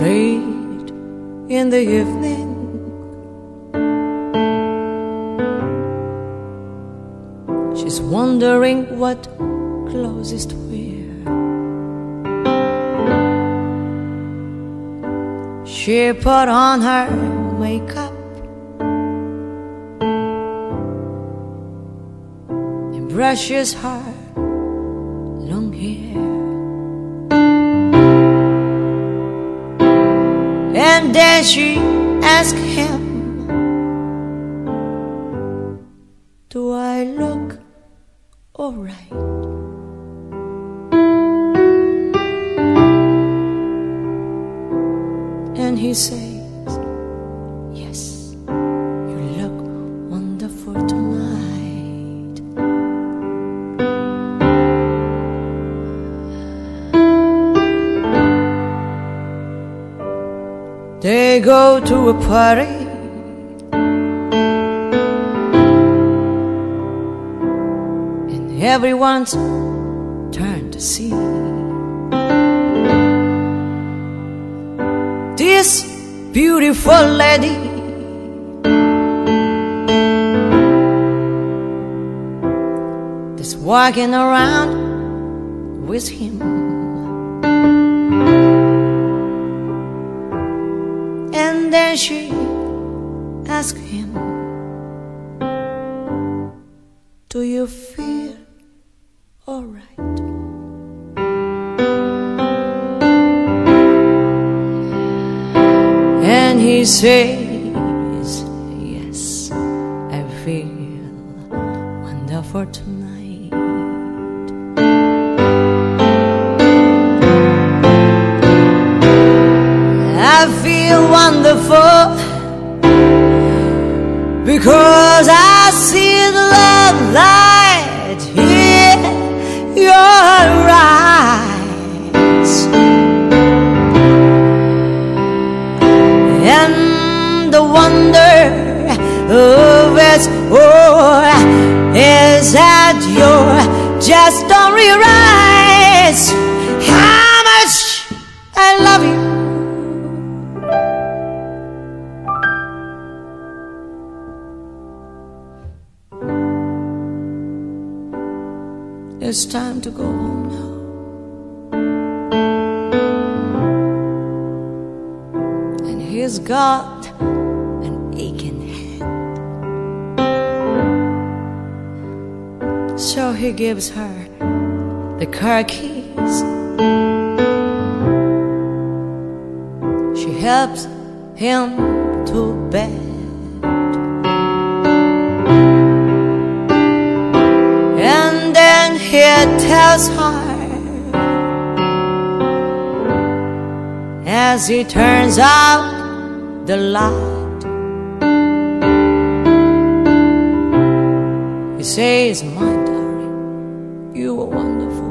late in the evening, she's wondering what closest wear. She put on her makeup and brushes her long hair, and then she asks him, do I look alright? And he says, yes, you look wonderful tonight. They go to a party, and everyone's turned to see this beautiful lady that's walking around with him. And then she asks him, do you feel alright? And he says, yes, I feel wonderful tonight. I feel wonderful because I see the love light in your eyes, and the wonder of it all is that you just don't realize how much I love you. It's time to go home now. And he's got an aching head, so he gives her the car keys. She helps him to bed, and then he tells her, as he turns out the light, he says, my darling, you were wonderful.